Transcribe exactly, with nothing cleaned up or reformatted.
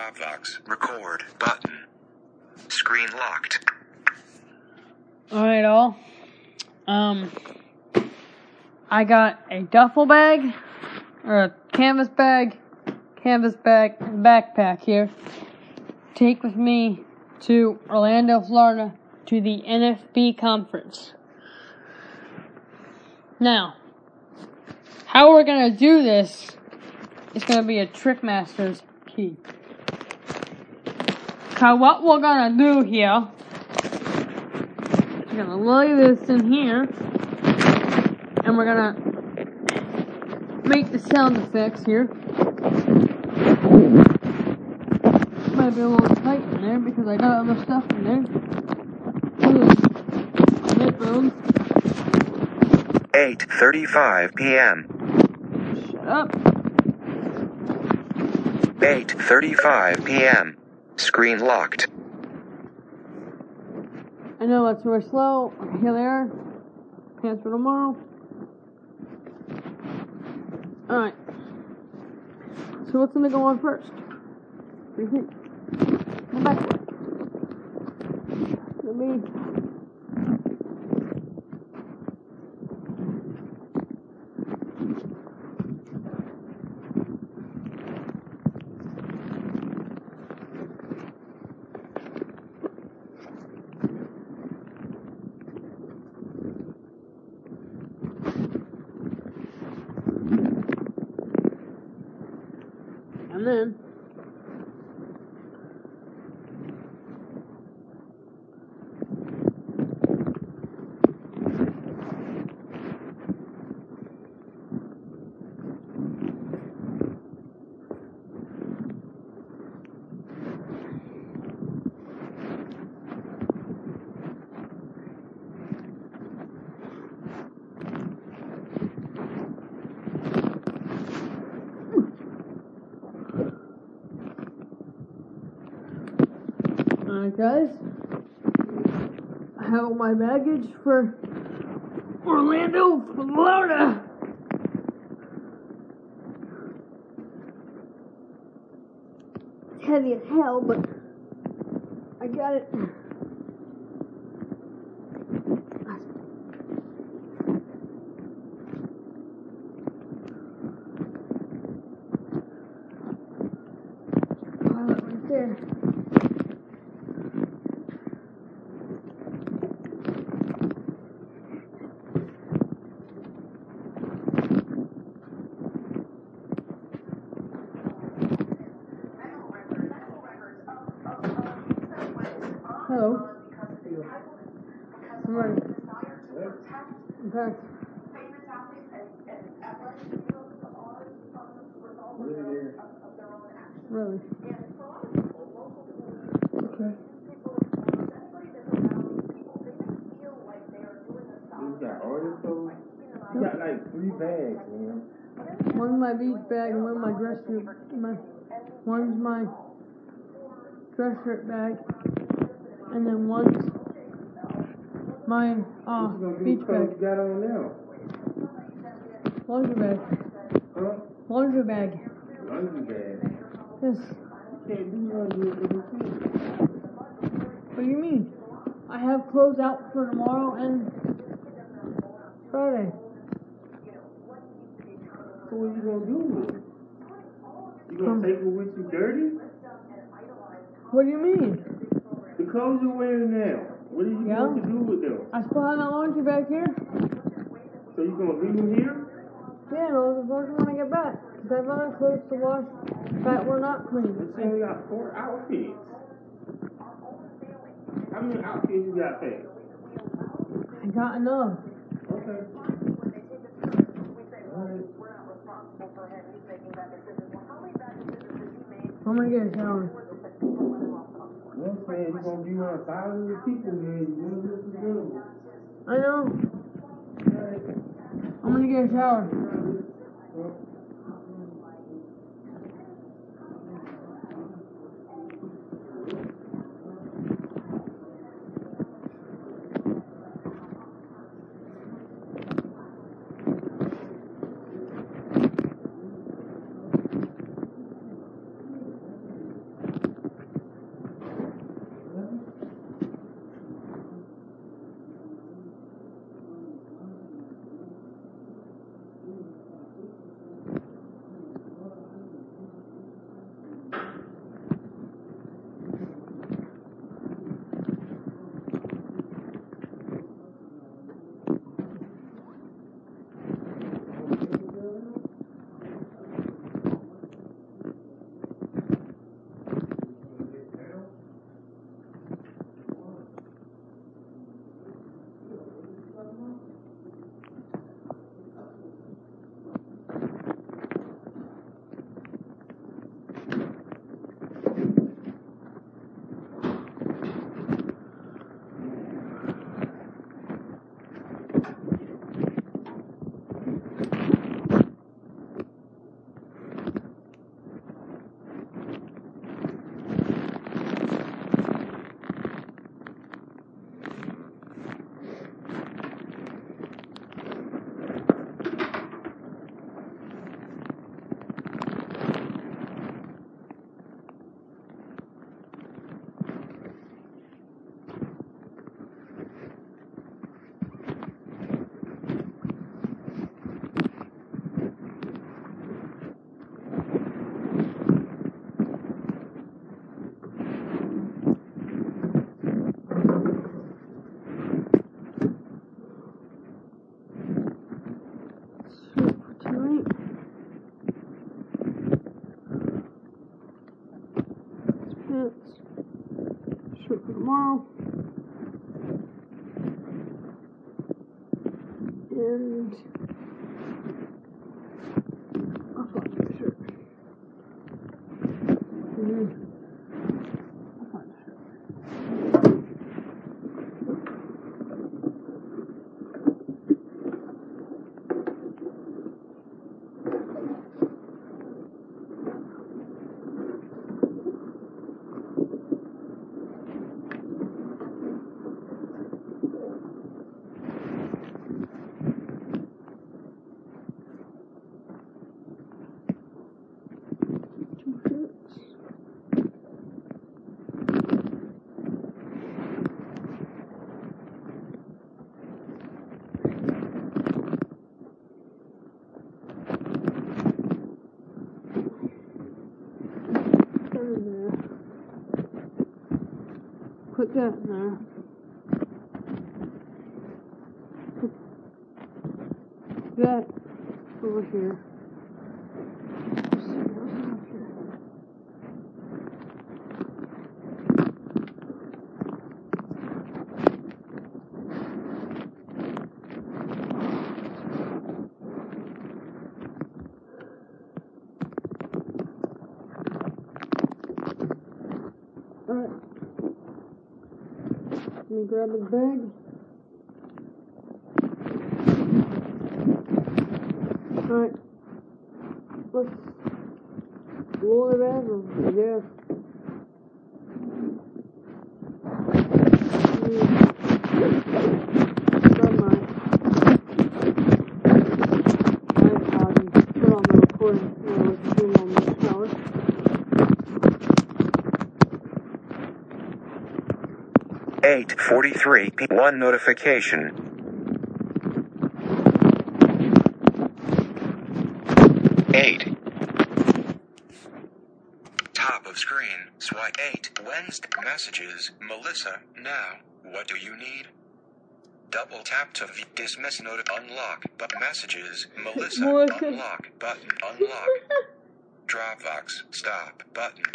Dropbox. Record button. Screen locked. Alright, all. Um, I got a duffel bag, or a canvas bag, canvas bag, and backpack here. Take with me to Orlando, Florida, to the N F B conference. Now, how we're gonna do this is gonna be a Trickmaster's key. So what we're gonna do here, we're gonna lay this in here, and we're gonna make the sound effects here. Might be a little tight in there because I got other stuff in there. Headphones. eight thirty-five p.m. Shut up. eight thirty-five p.m. Screen locked. I know that's really slow. Here they are. Plans for tomorrow. Alright. So what's gonna go on first? What do you think? Come back. Let me. And then, alright guys, I have all my baggage for Orlando, Florida. It's heavy as hell, but I got it. Pilot right there. Hello. I'm ready. In fact, really? Okay. You got all this stuff? You got like three bags, man. One's my beach bag and one's my dress shirt. My, one's my dress shirt bag, and then one's my uh, beach bag. You got on now? Laundry bag. Huh? Laundry bag. Laundry bag. Yes. You can't do laundry with the machine. What do you mean? I have clothes out for tomorrow and Friday. So what you gonna do with it? You gonna um, take it with you dirty? What do you mean? The clothes you're wearing now. What are you yeah? going to do with them? I still have that laundry bag here. So you gonna leave them here? Yeah, no, the first when I get back. Because I have other clothes to wash that were not clean. But you only got four outfits. How many outfits you got packed? I got enough. Okay. Alright. I'm gonna get a shower. You know what I'm saying? You're gonna be around thousands of people here. You're gonna look presentable. I know. Alright. I'm gonna get a shower. minutes. Shirt for tomorrow. And I'll find the shirt. And I'll find the shirt. In there. Put that in there. Put that over here. Let's see what's up here. Alright. Let me grab his bag. Alright. Let's load it in, I guess. Grab my iPod and put on the recording. You know, let's do one more shower. eight forty-three p m one notification. eight. Top of screen, swipe eight, Wednesday, messages, Melissa, now, what do you need? Double tap to v- dismiss note, unlock, but messages, Melissa, Melissa. unlock, button, unlock. Dropbox, stop, button,